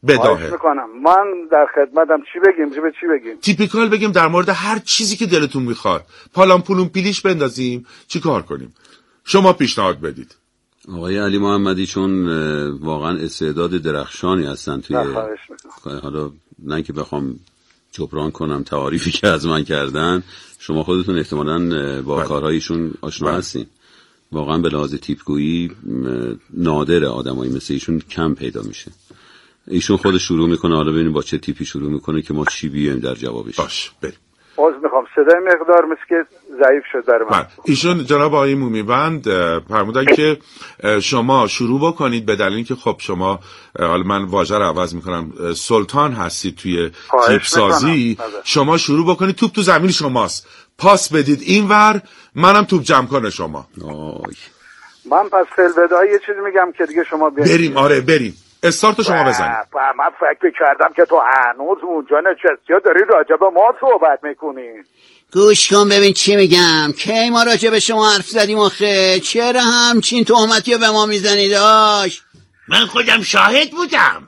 بداهه. میکنم من در خدمتم. چی بگیم؟ چی بگیم؟ تیپیکال بگیم در مورد هر چیزی که دلتون میخواد. پالان پولون پیلیش بندازیم، چی کار کنیم؟ شما پیشنهاد بدید. آقای علی محمدی چون واقعا استعداد درخشانی هستن توی حالا نه که بخوام جبران کنم تعاریفی که از من کردن، شما خودتون احتمالاً با کارهایشون آشنا هستین. واقعا به لحاظ تیپگویی نادر آدمایی مثل ایشون کم پیدا میشه. ایشون خود شروع میکنه، حالا ببینیم با چه تیپی شروع میکنه که ما چی بیایم در جوابش. باش بریم. میخوام صدای مقدار مثل که ضعیف شد در من. ایشون جناب آقای مومیوند فرمودن که شما شروع بکنید به دلیل اینکه خب شما، حالا من واژه رو عوض میکنم، سلطان هستید توی تیپ سازی. شما شروع بکنید، توپ تو زمین شماست، پاس بدید اینور، منم توپ جمع کنه شما. من پس فی‌البداهه یه چیزی میگم که دیگه شما بریم. آره بریم، استارتو شما بزنید. من فکر کردم که تو هنوز اونجا نشستی و داری راجع به ما صحبت میکنی. گوش کن ببین چی میگم. کی ما راجع به شما حرف زدیم آخه؟ چرا همچین تهمتی رو به ما میزنید؟ من خودم شاهد بودم.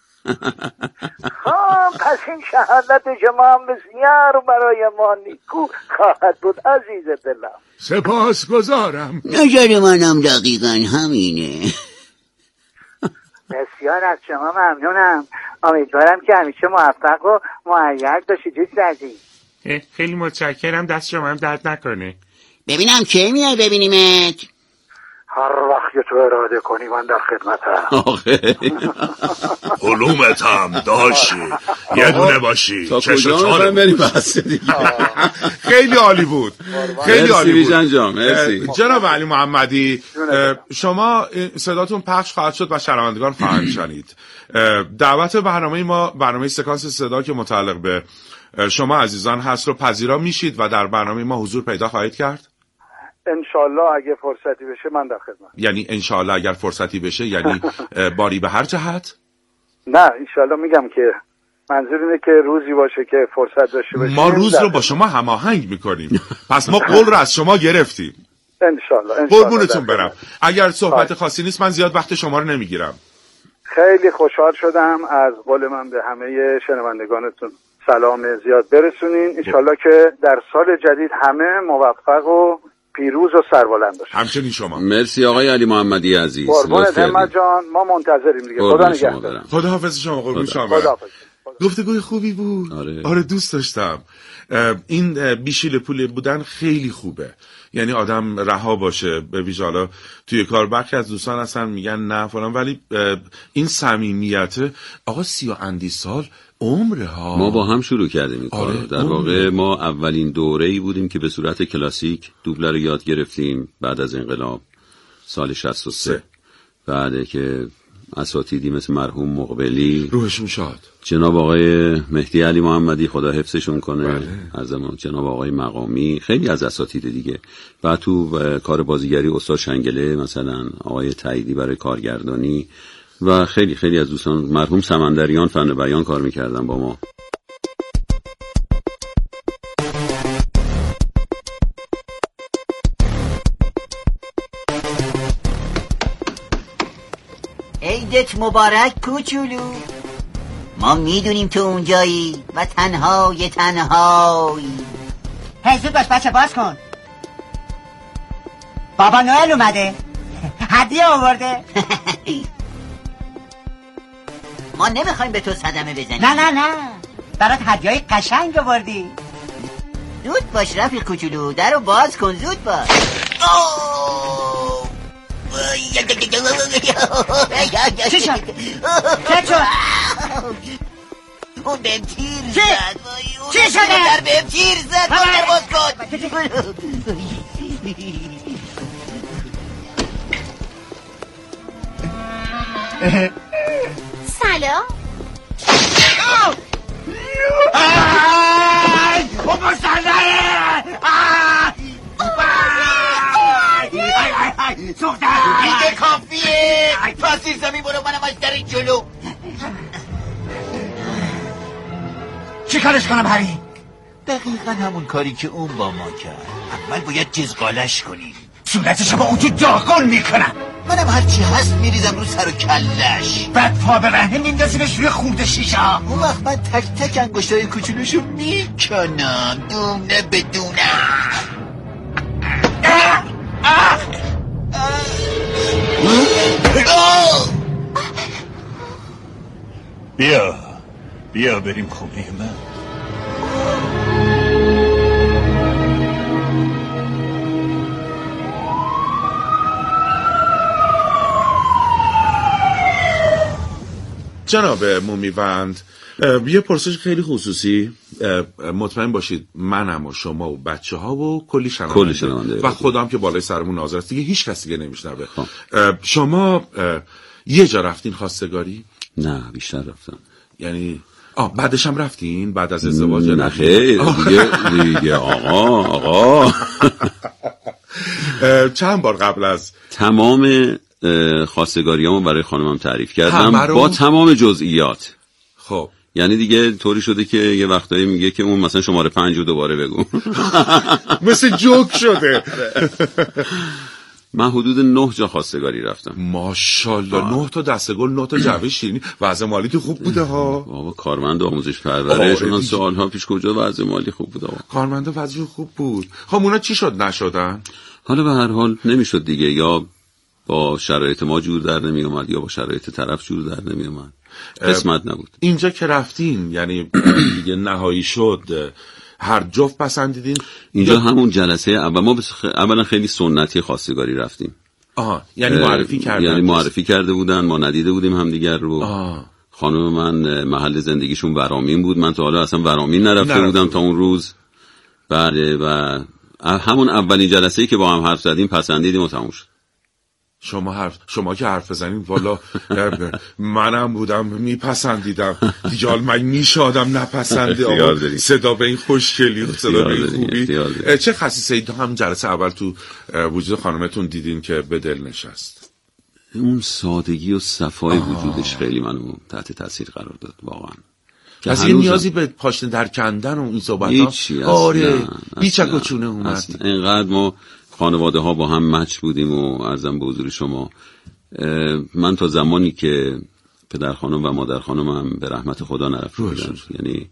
پس این شهادت شما هم بسیار برای ما نیکو خواهد بود عزیز دلم. سپاسگزارم. نظر منم دقیقاً همینه. بسیار از شما ممنونم. امیدوارم که همیشه موفق و مؤید باشید دوست عزیز. خیلی متشکرم، دست شما هم درد نکنه. ببینم کی میای ببینیمت؟ هر وقت تو اراده کنی من در خدمتم. آخه علومتم داشتی یه دونه باشی. تا کجا میخوایم بریم بس دیگه. خیلی عالی بود، خیلی عالی بود. مرسی. جناب علی محمدی، شما صداتون پخش خواهد شد و شنوندگان خواهند شنید. دعوت برنامه ما، برنامه سکانس صدا که متعلق به شما عزیزان هست رو پذیرا میشید و در برنامه ما حضور پیدا خواهید کرد؟ انشالله اگه فرصتی بشه من در خدمت. یعنی انشالله اگر فرصتی بشه یعنی باری به هر جهت؟ نه انشالله میگم که منظور اینه که روزی باشه که فرصت داشته باشیم. ما روز رو با شما هماهنگ میکنیم. پس ما قول رو از شما گرفتیم. انشالله. قربونتون برم. اگر صحبت خاصی نیست من زیاد وقت شما رو نمیگیرم. خیلی خوشحال شدم از قول من به همه شنوندگانتون سلام زیاد برسونین. انشالله که در سال جدید همه موفق و پیروز و سربلند باشید. همچنین شما. مرسی آقای علی محمدی عزیز. قربونت همت جان، ما منتظریم دیگه. خدا نگهدار. خداحافظ شما. قربون شما. گفتگوی خوبی بود. آره دوست داشتم. این بیشیل پول بودن خیلی خوبه، یعنی آدم رها باشه. به ویژه حالا توی کار برخی از دوستان هستن میگن نه فلان، ولی این صمیمیت آقا 30 و اندی سال عمره ها. ما با هم شروع کردیم این کارو. در واقع ما اولین دوره‌ای بودیم که به صورت کلاسیک دوبله رو یاد گرفتیم بعد از انقلاب سال 63. بعد که اساتیدی مثل مرحوم مقبلی روحشون شاد، جناب آقای مهدی علی محمدی خدا حفظشون کنه، از جناب آقای مقامی، خیلی از اساتید دیگه. بعد تو کار بازیگری استاد شنگله، مثلا آقای تاییدی برای کارگردانی و خیلی خیلی از دوستان، مرحوم سمندریان فن بیان کار میکردن با ما. عیدت مبارک کوچولو. ما میدونیم تو اونجایی و تنهای. زود باش بچه، باز کن. بابا نوئل اومده، هدیه آورده. ما نمیخوایم به تو صدمه بزنیم. نه برات هدیه‌های قشنگ آوردی. زود باش رفیق کوچولو، درو باز کن، زود باش. چی شد؟ اون بهم تیر زد. چی شده؟ در بهم تیر زد. در باز کن. سلام. بابا سلام. دیگه کافیه. پاسیر زمین برو، منم از در جلو. چی کارش کنم هری؟ دقیقا همون کاری که اون با ما کرد. اول باید جزغالش کنیم. صورتشو با اون تو داغون میکنم. منم هرچی هست میریزم رو سر و کلش، بعد پا به رهنه میندازیمش روی خورده شیشه. اون وقت من تک تک انگشتای کوچولوشو میکنم دونه بدونه. بیا بریم خونه من. جناب مومیوند، یه پرسش خیلی خصوصی. مطمئن باشید منم و شما و بچه ها و کلی شنونده و خودم که بالای سرمون ناظر است دیگه هیچ کسی دیگه نمیشنوه. شما یه جا رفتین خواستگاری؟ نه بیشتر رفتم. یعنی بعدش هم رفتین بعد از ازدواج؟ نه خیر دیگه آقا چند بار قبل از تمام خواستگاریامو برای خانمم تعریف کردم با تمام جزئیات. خب یعنی دیگه طوری شده که یه وقتایی میگه که اون مثلا شماره 5 رو دوباره بگو. مثل جوک شده. من حدود 9 جا خواستگاری رفتم. ماشاءالله 9 تا دستگل، 9 تا جعبه شیرینی. وضع مالی تو خوب بوده ها؟ بابا کارمند آموزش پرورش من سالها پیش کجا وضع مالی خوب بوده؟ کارمند وضعشون خوب بود. خب اونا چی شد نشدن؟ حالا به هر حال نمیشد دیگه، یا با شرایط ما جور در نمی اومد یا با شرایط طرف جور در نمی اومد، قسمت نبود. اینجا که رفتین یعنی دیگه نهایی شد هر جفت پسندیدین؟ اینجا همون جلسه اول ما اولا خیلی سنتی خواستگاری رفتیم. یعنی معرفی کردن؟ یعنی معرفی کرده بودن، ما ندیده بودیم همدیگر رو. خانم من محل زندگیشون ورامین بود، من تا حالا اصلا ورامین نرفته بودم تا اون روز. بله و همون اولین جلسه‌ای که با هم حرف زدیم پسندیدیم و تموم شد. شما که حرف بزنید والا منم بودم میپسندیدم دیگه، حال من میشادم نپسنده. صدا به این خوشگلی، صدا به این خوبی. چه خصیصه‌ای هم جلسه اول تو وجود خانمتون دیدین که به دل نشست؟ اون سادگی و صفای وجودش خیلی منو تحت تاثیر قرار داد واقعا. از این نیازی به پاشنه در کندن و این صحبت ها هیچ چونه اومد. اینقدر ما خانواده ها با هم مچ بودیم و عرضم به حضور شما من تا زمانی که پدر خانم و مادر خانم هم به رحمت خدا نرفته بودن، یعنی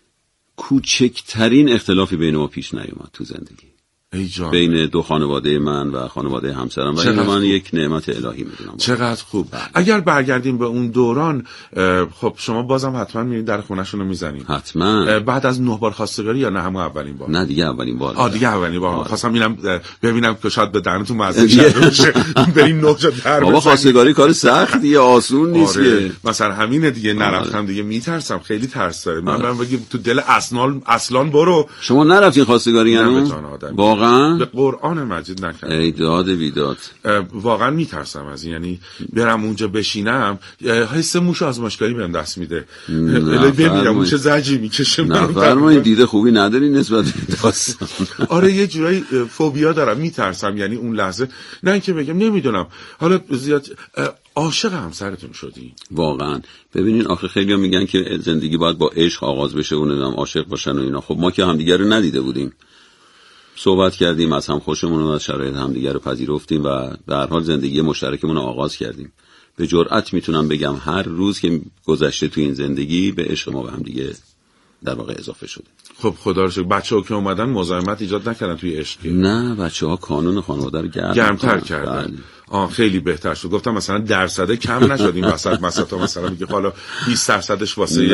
کوچکترین اختلافی بین ما پیش نیومد تو زندگی بین دو خانواده من و خانواده همسرم و این من یک نعمت الهی میدونم. چقدر خوب. اگر برگردیم به اون دوران، خب شما بازم حتما میرین در خونه‌شون رو میزنین؟ حتما. بعد از 9 بار خواستگاری یا نه همون اولین بار؟ نه دیگه اولین بار. دیگه اولین بار. خواستم اینم ببینم که شاید به دهنتون مزه شده باشه بریم 9 جا در. بابا خواستگاری کار سختیه، آسون نیست. مثلا همینه دیگه، نرفتم دیگه، میترسم، خیلی ترس داره. من بگم تو دل اصلان برو. شما نرفتین خواستگاری یعنی؟ واقعا به قرآن مجید نکردم. ای داد بیداد. واقعا میترسم از این، یعنی برم اونجا بشینم حس موش آزمایشگاهی بهم دست میده، ببینم چه زجی میکشه. من دیده خوبی نداری نسبت به داستان. یه جورایی فوبیا دارم، میترسم. یعنی اون لحظه نه اینکه بگم نمیدونم. حالا زیاد عاشق همسرتون شدی؟ واقعا ببینین آخه خیلی‌ها میگن که زندگی باید با عشق آغاز بشه و نمیدونم عاشق باشن و اینا. خب ما که همدیگه رو ندیده بودیم، صحبت کردیم، از هم خوشمون اومد، شرایط همدیگه رو پذیرفتیم و به هر حال زندگی مشترکمون رو آغاز کردیم. به جرئت میتونم بگم هر روز که گذشته تو این زندگی به عشق ما به هم دیگه در واقع اضافه شده. خب خدا رو شکر. بچه‌ها که اومدن مزاحمت ایجاد نکردن توی عشق؟ نه، بچه‌ها کانون خانواده رو گرمتر کردن. خیلی بهتر شد. گفتم مثلا درصد کم نشدیم وسط مثلا میگه حالا 20% واسه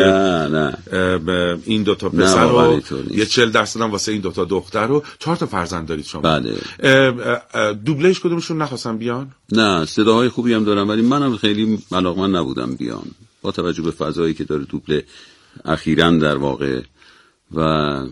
نه این 2 تا پسر و یه 40% هم واسه این 2 تا دختر و 4 تا فرزند دارید شما. بله. دوبلش کدومشون نخواستن بیان؟ نه، صداهای خوبی هم دارم ولی منم خیلی علاقمند نبودم بیان با توجه به فضایی که داره دوبله اخیراً در واقع. و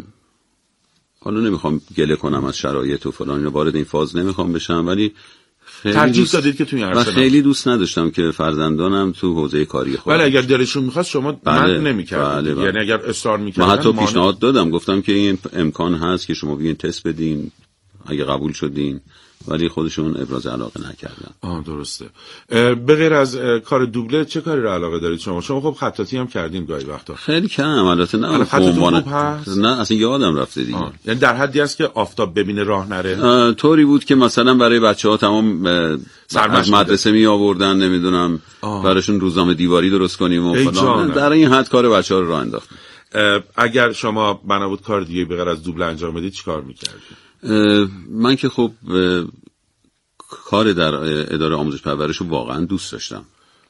حالا نمیخوام گله کنم از شرایط و فلان، اینا وارد این فاز نمیخوام بشم، ولی ترجیح دادید که توی و خیلی دوست نداشتم که فرزندانم تو حوزه کاری خودم. ولی اگر دلشون میخواست شما من نمیکردید. یعنی اگر اصرار میکردن من حتی پیشنهاد دادم، گفتم که این امکان هست که شما بیاین تست بدین، اگه قبول شدین ولی خودشون ابراز علاقه نکردن. درسته. به غیر از کار دوبله چه کاری رو علاقه دارید شما؟ خب خطاطی هم کردین گاهی وقتا. خیلی کم، البته نه نه اصلا یادم رفته دیگه. یعنی در حدی است که آفتاب ببینه راه نره. طوری بود که مثلا برای بچه‌ها تمام از مدرسه می آوردن، نمیدونم براشون روزنامه دیواری درست کنیم و فلان. در این حد کار بچه‌ها رو راه انداختیم. اگر شما بنا بود کار دیگه به غیر از دوبله انجام بدید چیکار می‌کردید؟ من که خب کار در اداره آموزش پرورش رو واقعا دوست داشتم.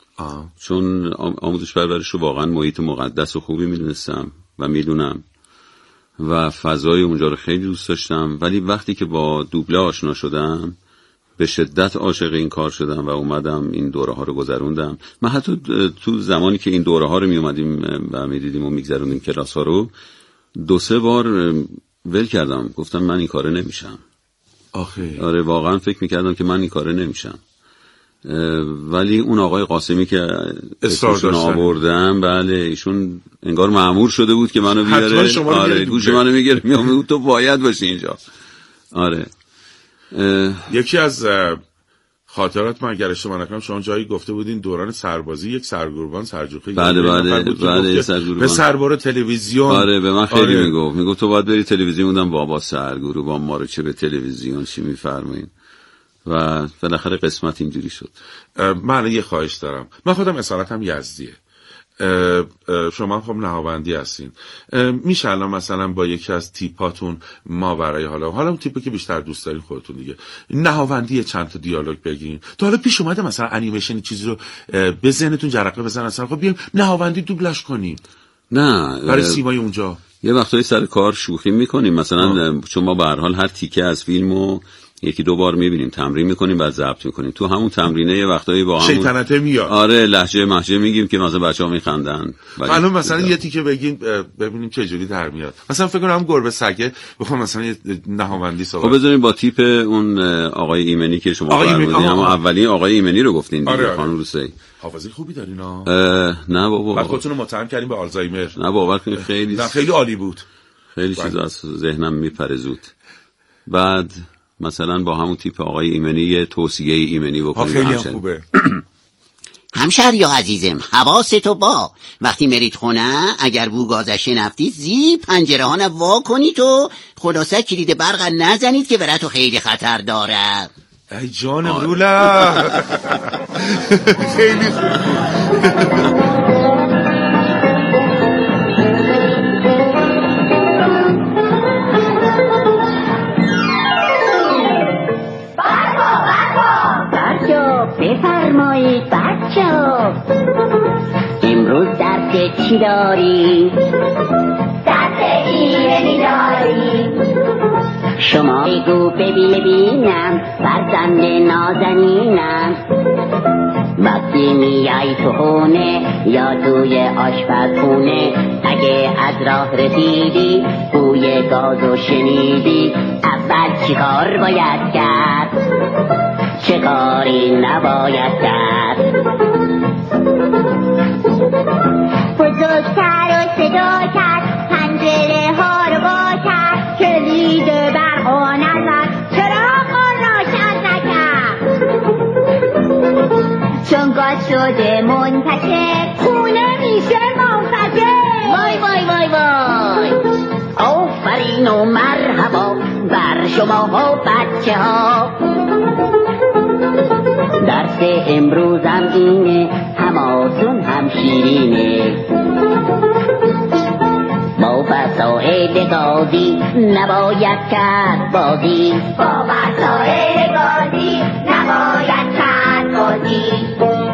چون آموزش پرورش رو واقعا محیط مقدس و خوبی میدونستم و میدونم و فضای اونجا رو خیلی دوست داشتم. ولی وقتی که با دوبله آشنا شدم به شدت عاشق این کار شدم و اومدم این دوره ها رو گذروندم. من حتی تو زمانی که این دوره ها رو می اومدیم و می دیدیم و میگذروندیم کلاس ها رو 2-3 بار ول کردم، گفتم من این کاره نمیشم. آره واقعا فکر میکردم که من این کاره نمیشم. ولی اون آقای قاسمی که اسمشون آوردم، بله ایشون انگار مأمور شده بود که منو بیاره. آره گوش منو میگیره میگم تو باید باشی اینجا. آره یکی از خاطرات من اگر اشتباه نکنم شما جایی گفته بودین دوران سربازی یک سرگروگان سرجوخی. بله سرگروگان به سربار تلویزیون. آره به من خیلی میگفت تو باید بری تلویزیون. بودم بابا سرگروگان ما رو چه به تلویزیون چی میفرمایین. و بالاخره قسمت اینجوری شد. من یه خواهش دارم. من خودم اصالتم یزدیه. شما خب نهاوندی هستین. میشه الان مثلا با یکی از تیپاتون ما برای حالا اون تیپی که بیشتر دوست دارین خودتون دیگه نهاوندی چند تا دیالوگ بگین؟ تا حالا پیش اومده مثلا انیمیشن چیزی رو به ذهنتون جرقه بزنه مثلا خب بیایم نهاوندی دوبلش کنیم؟ نه برای سیمای اونجا یه وقتایی سر کار شوخی میکنیم مثلا چون ما به هر حال هر تیکه از فیلمو 1-2 بار میبینیم، تمرین میکنیم، بعد ضبط میکنیم. تو همون تمرینه یه وقتایی با همون شیطنته میاد. آره لهجه میگیم که مثلا بچه‌ها میخندن. الان مثلا یه تیکه بگین ببینیم چه جوری در میاد. مثلا فکر کنم گربه سگه بخوام مثلا یه نهاوندی صحبت. خب بذاریم با تیپ اون آقای ایمنی که شما فرمودین، هم اولی آقای ایمنی رو گفتین دیگه. آره. خانم روسیه حافظه خوبی دارین ها؟ نه بابا. بعد خودتون رو متهم کردین به آلزایمر. نه باور کنید خیلی عالی بود. خیلی چیزا از ذهنم میپره زود. بعد مثلا با همون تیپ آقای ایمنی یه توصیه ایمنی بکنیم. خیلی هم خوبه. همشهریا عزیزم حواستو با وقتی مرید خونه اگر بو گازش نفتی زی پنجره ها وا کنید و خلاصه کلید برق نزنید که براتو خیلی خطر داره. ای جانم رولا خیلی خوب. بفرمایید بچه‌ها امروز درس چی داری؟ درس ایمنی داری. شما بگو ببینم فرزند نازنینم وقتی میای تو خونه یا توی آشپزخونه اگه از راه رسیدی بوی گازو شنیدی اول چی کار باید کرد؟ چه کاری نباید کرد؟ بزرگتر و صدا کرد پنجره ها رو با کرد کلید برق و نزد چراغ و روشن نکرد چون گاز شده منتشر خونه میشه منفجر. وای وای وای وای آفرین و مرحبا بر شما و بچه ها. درس امروزم اینه هماتون هم شیرینه با وسایل گازی نباید کرد بازی. با وسایل گازی نباید کرد بازی.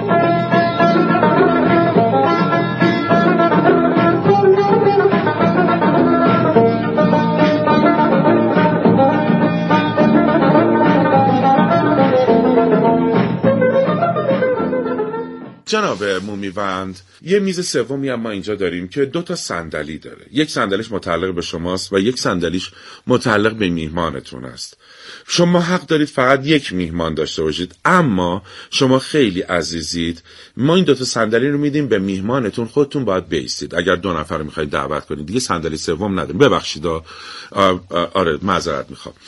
جناب مومیوند یه میز سومی هم ما اینجا داریم که 2 صندلی داره. یک صندلیش متعلق به شماست و یک صندلیش متعلق به میهمانتون است. شما حق دارید فقط یک میهمان داشته باشید، اما شما خیلی عزیزید. ما این 2 صندلی رو میدیم به میهمانتون، خودتون باید بایستید. اگر 2 نفر رو میخواید دعوت کنید دیگه صندلی سوم نداریم. ببخشید آره معذرت میخوام.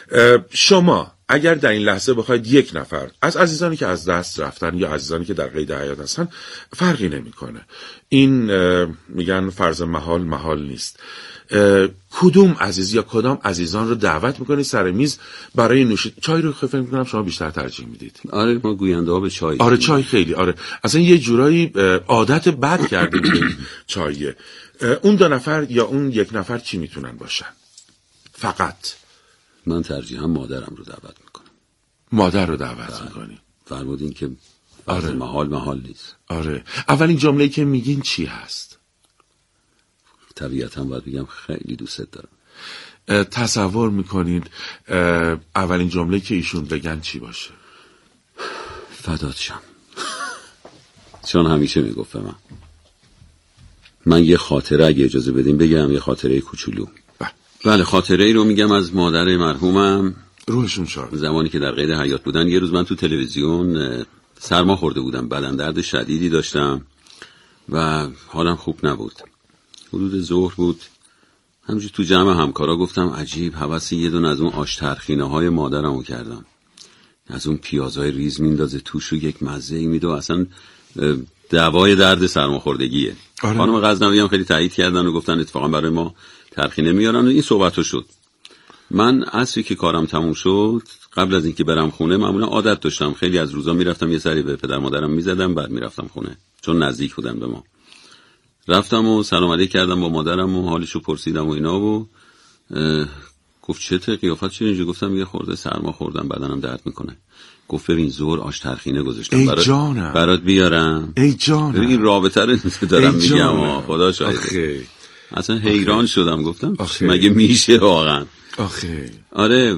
شما اگر در این لحظه بخواید یک نفر از عزیزانی که از دست رفتن یا عزیزانی که در قید حیات هستن، فرقی نمیکنه، این میگن فرض محال نیست، کدوم عزیز یا کدام عزیزان رو دعوت میکنید سر میز برای نوشید؟ چای رو فکر میکنم شما بیشتر ترجیح میدید. آره ما گوینده ها به چای. آره چای خیلی، آره اصلا یه جورایی عادت بد کردیم چایه. اون 2 نفر یا اون 1 نفر چی میتونن باشن؟ فقط من ترجیحاً مادرم رو دعوت میکنم. مادر رو دعوت میکنی؟ فرمودین که آره. محال نیست. آره اولین جمله‌ای که میگین چی هست؟ طبیعتاً باید بگم خیلی دوست دارم. تصور میکنید اولین جمله‌ای که ایشون بگن چی باشه؟ فدات شم. چون همیشه میگفت من یه خاطره اگه اجازه بدیم بگم، یه خاطره کوچولو. بله خاطره ای رو میگم از مادر مرحومم، روحشون شاد. زمانی که در قید حیات بودن، یه روز من تو تلویزیون سرما خورده بودم، بدن درد شدیدی داشتم و حالم خوب نبود. حدود ظهر بود، همینجور تو جمع همکارا گفتم عجیب هوس یه دونه از اون آش ترخینه های مادرمو کردم، از اون پیازهای ریز میندازه توش و یک مزه‌ای میده و اصلا دوای درد سرماخوردگیه. آره. خانم غزنوی هم خیلی تایید کردن و گفتن اتفاقا برای ما ترخینه میارن و این صحبتو شد. من عصری که کارم تموم شد، قبل از اینکه برم خونه، معمولا عادت داشتم خیلی از روزا میرفتم یه سری به پدر مادرم میزدم، بعد میرفتم خونه چون نزدیک بودن به ما. رفتم و سلام علیک کردم با مادرم و حالشو پرسیدم و اینا و گفت چته قیافت چه اینجوری؟ گفتم یه خورده سرما خوردم بدنم درد میکنه. گفت ببین ظهر آش ترخینه گذاشتم برات بیارم. ای جانم این رابطه رو دارم میگم خدا شاهده. اصلا حیران شدم، گفتم مگه میشه واقعا؟ آره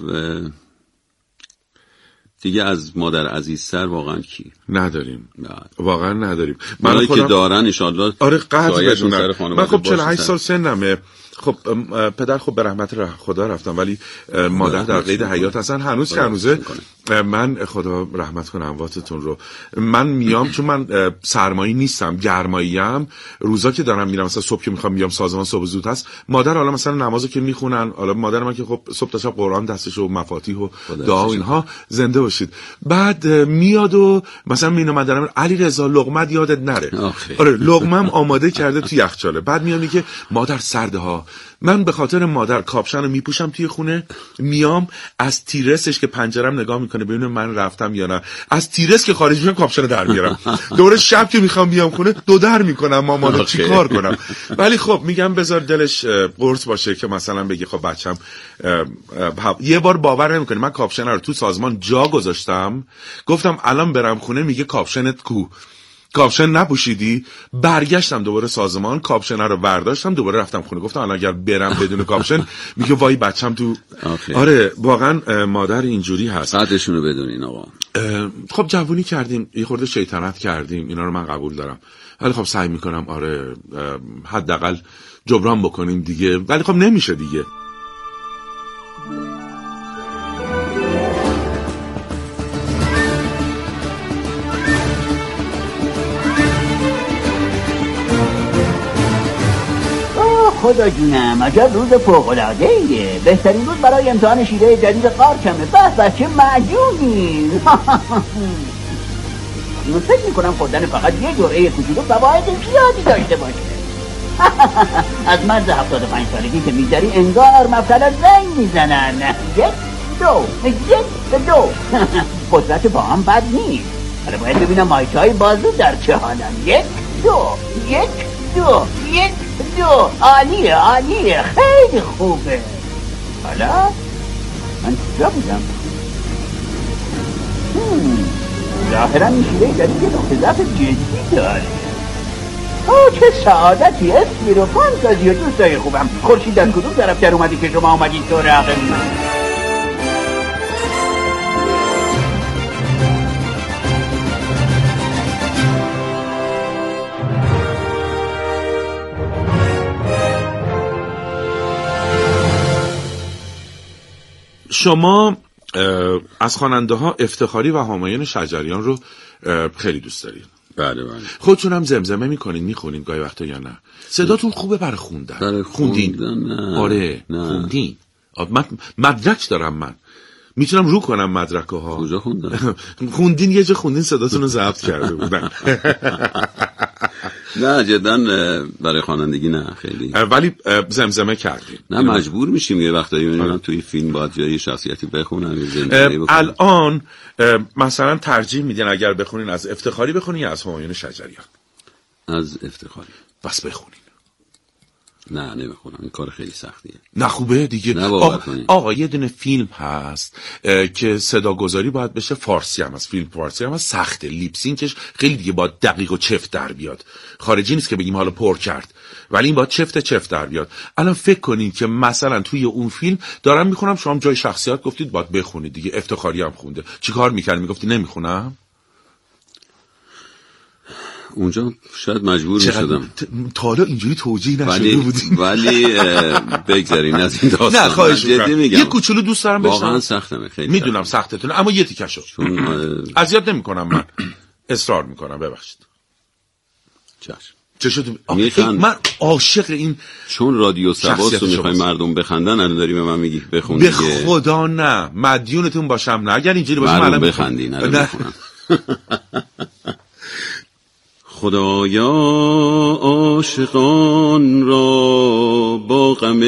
دیگه از مادر عزیزتر واقعا کی نداریم؟ واقعا نداریم. من که دارن ان شاء الله. آره قدر بدونن. من خب 48 سال سنمه، خب پدر خب به رحمت خدا رفتم، ولی مادر در قید حیات هستن هنوز که هنوزه. من خدا رحمت کنه امواتتون رو. من میام چون من سرمایی نیستم، گرماییم. روزا که دارم میرم مثلا صبح که میخوام بیام سازمان صبح زود هست، مادر حالا مثلا نمازو که میخونن، حالا مادر من که خب صبح تا شب قرآن دستش و مفاتیح و دعا و اینها، زنده باشید. بعد میاد و مثلا میینه مادرم علی رضا لقمه یادت نره. آره لقمه‌ام آماده کرده تو یخچاله. بعد میام که مادر سرده ها. من به خاطر مادر کاپشن رو میپوشم توی خونه، میام از تیرسش که پنجرم نگاه میکنه ببینه من رفتم یا نه، از تیرس که خارج میشم کاپشن رو در میارم. دوره شب که میخوام بیام خونه دو در میکنم مامانو چیکار کنم. ولی خب میگم بذار دلش قرص باشه که مثلا بگی خب بچم. یه بار باور نمیکنه من کاپشن رو تو سازمان جا گذاشتم، گفتم الان برم خونه، میگه کاپشنت کو؟ کاپشن نپوشیدی؟ برگشتم دوباره سازمان، کاپشن رو برداشتم، دوباره رفتم خونه. گفتم الان اگر برم بدون کاپشن میگه وای بچم تو. آره واقعا مادر اینجوری هست. قدرشونو بدونین آقا. خب جوونی کردیم، یه خورده شیطنت کردیم، اینا رو من قبول دارم، ولی خب سعی میکنم آره حداقل جبران بکنیم دیگه، ولی خب نمیشه دیگه. خدا جونم عجب روز فوق‌العاده‌ایه. بهترین روز برای امتحان شیره جدید قارچمه. به چه معجونی. من فکر میکنم خوردن فقط یه جرعه کوچولو فواید زیادی داشته باشه. از مرز 75 سالگی که میگذری انگار مبتلا زنگ میزنن. یک دو قدرت با هم بد نیست. حالا باید ببینم مایچای بازو در چه حالن. یک دو عالیه خیلی خوبه. حالا من کجا بودم؟ ظاهرا این شیره جدید یه نقطه ضعف جدی داره. چه سعادتی. اسمی رو فانتازی و دوستای خوبم. خورشید از کدوم طرف در اومدی که شما آمدید سراغ من؟ شما از خواننده ها افتخاری و همایون شجریان رو خیلی دوست دارید. بله. خودتون هم زمزمه میکنین، میخونین گاهی وقتا یا نه؟ صداتون خوبه برای خوندن. خوندین؟ آره خوندین. من مدرک دارم، من میتونم رو کنم مدرکه ها. کجا خوندن؟ خوندین یه جا خوندین صداتون رو ضبط کرده بودن. نه جدا برای خوانندگی نه خیلی، ولی زمزمه کردیم. نه مجبور میشیم یه وقتایی میبینم توی فیلم باید جای شخصیتی بخونم یا زندگی بکنم. الان مثلا ترجیح میدین اگر بخونین از افتخاری بخونین یا از همایون شجریان؟ از افتخاری. بس بخونین. نه نمیخونم، این کار خیلی سختیه. نه خوبه دیگه. آقا یه دونه فیلم هست که صداگذاری باید بشه، فارسی هم هست، فیلم فارسی هم هست، سخته، لیپسینکش خیلی دیگه باید دقیق و چفت در بیاد. خارجی نیست که بگیم حالا پر کرد، ولی این باید چفت در بیاد. الان فکر کنین که مثلا توی اون فیلم دارم میخونم، شما جای شخصیت گفتید باید بخونید دیگه، افتخاری هم خونده، چیکار میکردی؟ میگفتی نمیخونم؟ اونجا شاید مجبور میشدم. تا حالا اینجوری توجیه نشده بودیم. ولی بگذارین از این داستان. نه خواهش می‌کنم. یه کوچولو دوست دارم بشنوم. واقعا سختمه، خیلی میدونم سختتونه، اما یه تیکشو چون اذیت نمی‌کنم، من اصرار می‌کنم. ببخشید. چه شد؟ من عاشق این، چون رادیو سباس رو می‌خوای مردم بخندن، الان داری به من میگی بخون دیگه. به خدا نه، مدیونتون باشم. نه اگر اینجوری باشه من بخندین. نه خدایا عاشقان را با غم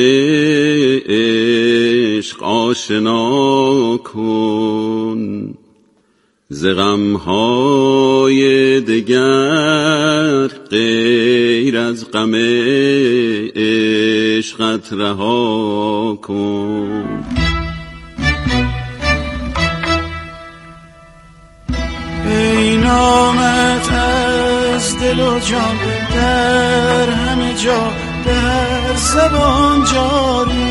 عشق آشنا کن، ز غم‌های دگر غیر از غم عشقت رها کن. ای نامت از دل و جان در همه جا در زبان جاری،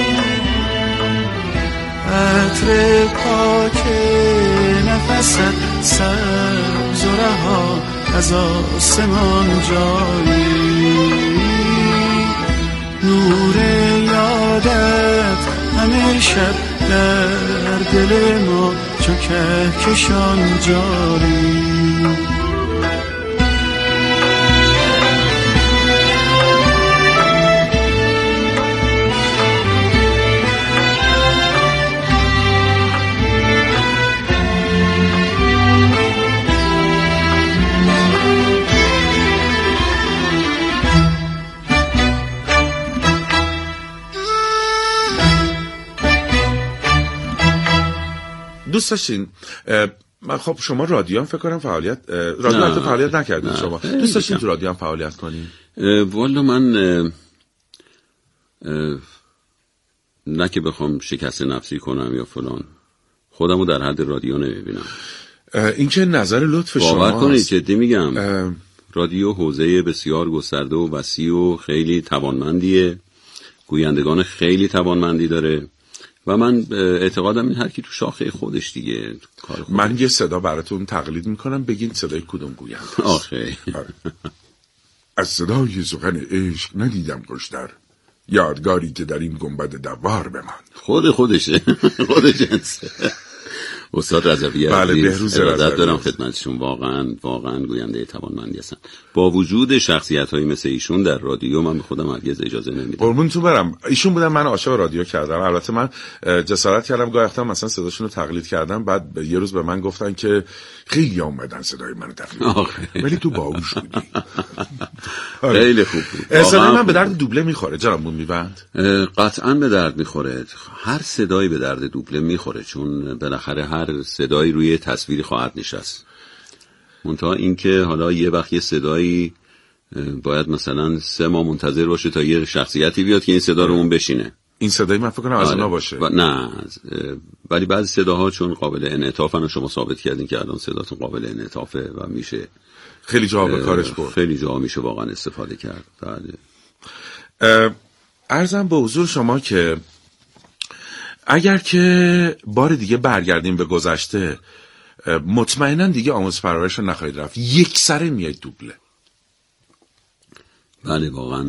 عطر پاک نفست سبز و رها از آسمان جاری، نور یادت همه شب در دل ما چو کهکشان جاری. دوست داشتین خب شما رادیو هم فکر کنم فعالیت نکردید شما، دوست داشتین تو رادیو هم فعالیت کنین؟ والا من نه که بخوام شکست نفسی کنم یا فلان، خودمو در حد رادیو نمیبینم. این که نظر لطف شما باور کنید جدی میگم. رادیو حوزه بسیار گسترده و وسیع و خیلی توانمندیه، گویندگان خیلی توانمندی داره و من اعتقادم این هر کی تو شاخه خودش دیگه کار خودش. من یه صدا براتون تقلید میکنم، بگین صدای کدوم گوینده. آخه از صدای سخن عشق ندیدم خوشتر، یادگاری که در این گنبد دوار بمان. خودشه خود جنسه. استاد رضوی عزیز ارادت دارم خدمتشون، واقعا گوینده توانمندی هستن. با وجود شخصیت‌هایی مثل ایشون در رادیو من به خودم هرگز اجازه نمیدم. قربونتون برم. ایشون بودن من عاشق رادیو کردم. البته من جسارت کردم گاهی وقتا مثلا صداشون رو تقلید کردم، بعد یه روز به من گفتن که خیلی اومدن صدای منو تقلید، ولی تو باهوش بودی. خیلی خوب بود. صدای من به درد دوبله میخوره جناب مومیوند؟ قطعاً به درد میخوره. هر صدایی به درد دوبله میخوره، چون بالاخره هر صدایی روی تصویری خواهد نشست. منتها اینکه حالا یه وقت یه صدایی باید مثلا 3 ماه منتظر باشه تا یه شخصیتی بیاد که این صدا رو اون بشینه. این صدایی من فکر کنم از اونا باشه. نه ولی بعضی صداها چون قابل انعطافن و شما ثابت کردین که الان صداتون قابل انعطافه و میشه خیلی جا به کارش برد. خیلی جا میشه واقعا استفاده کرد. بله. عرضم به حضور شما که اگر که بار دیگه برگردیم به گذشته، مطمئناً دیگه آموزش پرورش رو نخواهید رفت، یک سره میاید دوبله. بله واقعا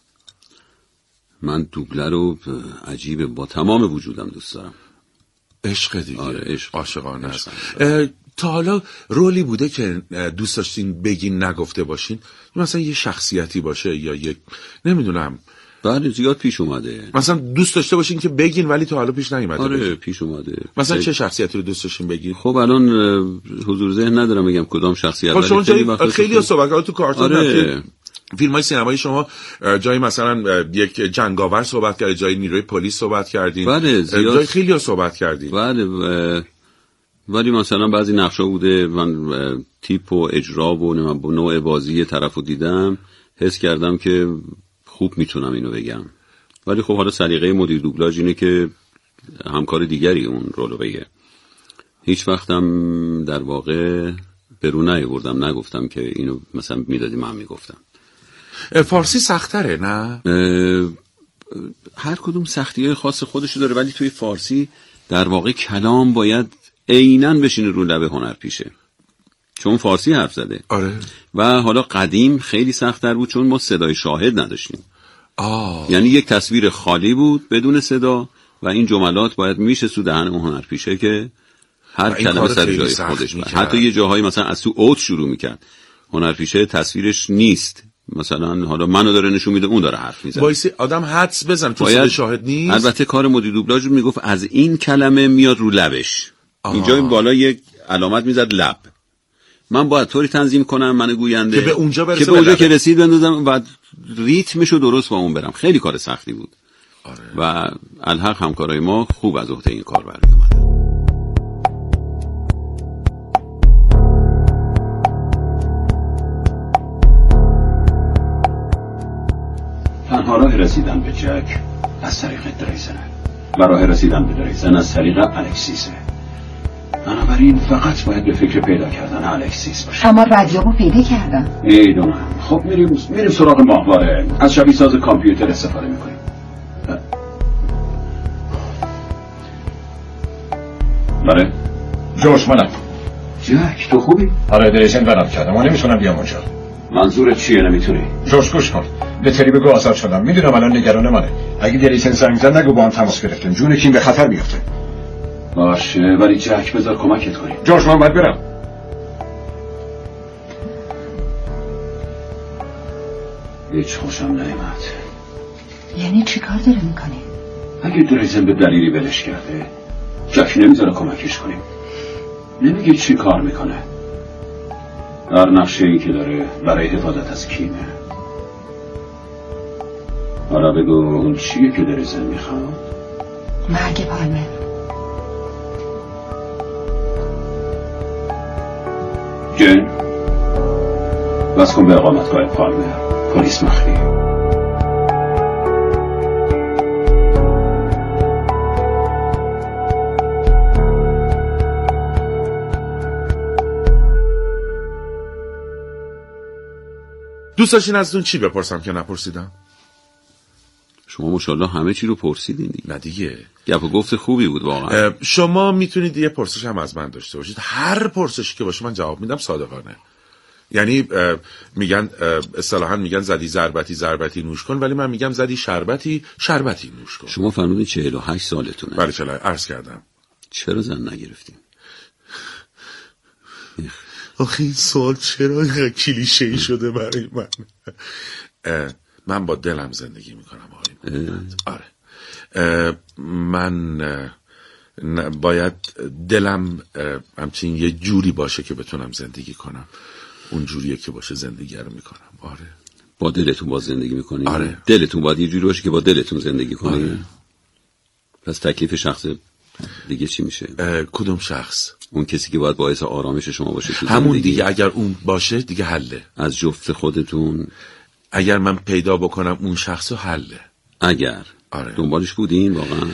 من دوبله رو عجیبه با تمام وجودم دوست دارم. عشق دیگه. عشق. عاشقانه است. تا حالا رولی بوده که دوست داشتین بگین نگفته باشین؟ مثلا یه شخصیتی باشه یا یک نمیدونم بله زیاد پیش اومده. مثلا دوست داشته باشین که بگین ولی تا حالا پیش نیومده؟ آره پیش اومده. مثلا چه شخصیتی رو دوست داشتین بگین؟ خب الان حضور ذهن ندارم بگم کدام شخصیت. خب شما خیلی صحبت تو کارتون آره. فیلم‌های سینمایی شما جای مثلا یک جنگاور صحبت کردید، جای نیروی پلیس صحبت کردید، بله زیاد جای خیلی صحبت کردید. بله ولی مثلا بعضی نقشا بوده من تیپ و اجرا و نوع بازی طرفو دیدم حس کردم که خوب میتونم اینو بگم، ولی خب حالا سلیقه مدیر دوبلاژ اینه که همکار دیگری اون رولو بگه. هیچ وقتم در واقع برو نیاوردم، نگفتم که اینو مثلا میدادی من میگفتم. فارسی سخت‌تره نه؟ هر کدوم سختی‌های خاص خودشو داره، ولی توی فارسی در واقع کلام باید عیناً بشینه رو لب هنرپیشه، چون فارسی حرف زده. آره. و حالا قدیم خیلی سخت‌تر بود چون ما صدای شاهد نداشتیم. یعنی یک تصویر خالی بود بدون صدا و این جملات باید میشه تو دهن اون هنرپیشه که هر کلمه سر جای خودش بود. حتی یه جاهایی مثلا از تو اوت شروع میکرد، هنرپیشه تصویرش نیست، مثلا حالا منو داره نشون میده اون داره حرف میزنه، وایسی آدم حدس بزن تو صدای شاهد نیست. البته کار مدیر دوبلاژ میگفت از این کلمه میاد رو لبش. اینجا این بالا یک علامت میزد لب، من باید طوری تنظیم کنم من گوینده که به اونجا برسه، که به اونجا که رسید بندازم و ریتمشو درست با اون برم. خیلی کار سختی بود. آره. و الحق همکارای ما خوب از عهده این کار برمی اومدن. تنها راه رسیدن به جک از طریق دریزنه و راه رسیدن به دریزن از طریق الکسیسه. بنابراین فقط باید به فکر پیدا کردن الکسیس باشه. اما رادیومو پیدا کردم. ایدونم. خب میریم سراغ ماهواره. از شبیه ساز کامپیوتر استفاده میکنیم. بله جوش منم. جک تو خوبی؟ آره دریزن برم کردم و نمیتونم بیام اونجا. منظورت چیه نمیتونی؟ جوش گوش کن. به تری بگو آزاد شدم. میدونم الان نگران منه. اگه دریزن زنگ زد نگو با هم تماس گرفتیم. جون کیم به خطر میفته. باشه ولی جک بذار کمکت کنیم. جوش من باید برم. هیچ خوشم نیامد. یعنی چی کار داره میکنه؟ اگه دریزن به دلیلی ولش کرده جک نمیذاره کمکش کنیم. نمیگه چی کار میکنه. هر نقشه‌ای که داره برای حفاظت از کیمه. حالا بگو اون چیه که دریزن میخواد؟ مرگ پالمر. جن بس کن به اقامتگاه پالمر. پلیس مخفی. دوست داشتین ازتون چی بپرسم که نپرسیدم؟ شما ماشاءالله همه چی رو پرسیدین دیگه. نه دیگه. گپ و گفت خوبی بود واقعا. شما میتونید یه پرسش هم از من داشته باشید. هر پرسشی که باشه من جواب میدم صادقانه. یعنی میگن اصطلاحاً میگن زدی ضربتی نوش کن، ولی من میگم زدی شربتی نوش کن. شما فرمودین 48 سالتونه. بله چلا عرض کردم. چرا زن نگرفتین؟ آخه این سوال چرا کلیشه‌ای شده برای من؟ من با دلم زندگی میکنم آقای. آره. من باید دلم همچین یه جوری باشه که بتونم زندگی کنم. اون جوریه که باشه زندگی رو میکنم. آره. با دلتون با زندگی میکنید؟ آره. دلتون باید یه جوری باشه که با دلتون زندگی کنید. آره. پس تکلیف شخص دیگه چی میشه؟ کدوم شخص؟ اون کسی که باید باعث آرامش شما باشه تو همون زندگی. دیگه اگر اون باشه دیگه حله. از جفت خودتون اگر من پیدا بکنم اون شخصو حله. اگر آره. دنبالش بودین واقعا؟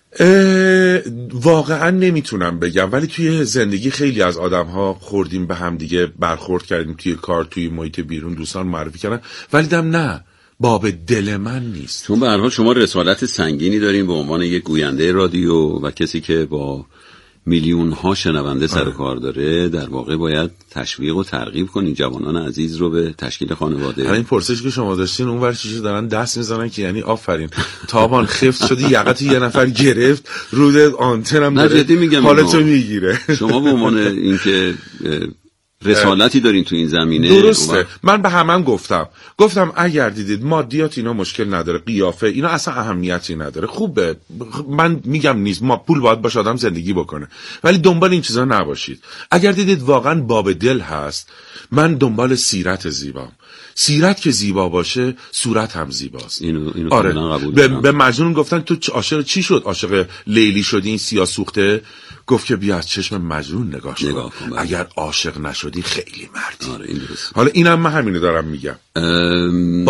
واقعا نمیتونم بگم، ولی توی زندگی خیلی از آدم‌ها خوردیم به هم دیگه، برخورد کردیم توی کار، توی محیط بیرون، دوستان معرفی کردن، ولی نه باب دل من نیست. چون به هر حال شما رسالت سنگینی دارین به عنوان یک گوینده رادیو و کسی که با میلیون ها شنونده سر و کار داره، در واقع باید تشویق و ترغیب کنین جوانان عزیز رو به تشکیل خانواده. این پرسش که شما داشتین اون ور چیزی دارن دست میزنن که یعنی آفرین تابان خفت شدی یقت یه نفر گرفت رود آنتنم داره میگم حالتو میگیره. شما به عنوان اینکه رسالتی دارین تو این زمینه. درسته. من به همون گفتم اگر دیدید مادیات اینا مشکل نداره، قیافه اینا اصلا اهمیتی نداره، خوبه، من میگم نیست، ما پول باید باشه آدم زندگی بکنه، ولی دنبال این چیزا نباشید. اگر دیدید واقعا باب دل هست، من دنبال سیرت زیبام. سیرت که زیبا باشه صورت هم زیباست. اینو آره. قبول به مجنون گفتن تو عاشق چی شد؟ عاشق لیلی شدی این سیاه سوخته؟ گفت که بیا از چشم مجنون نگاش کن. اگر عاشق نشدی خیلی مردی. آره این درست. حالا اینم من همینو دارم میگم.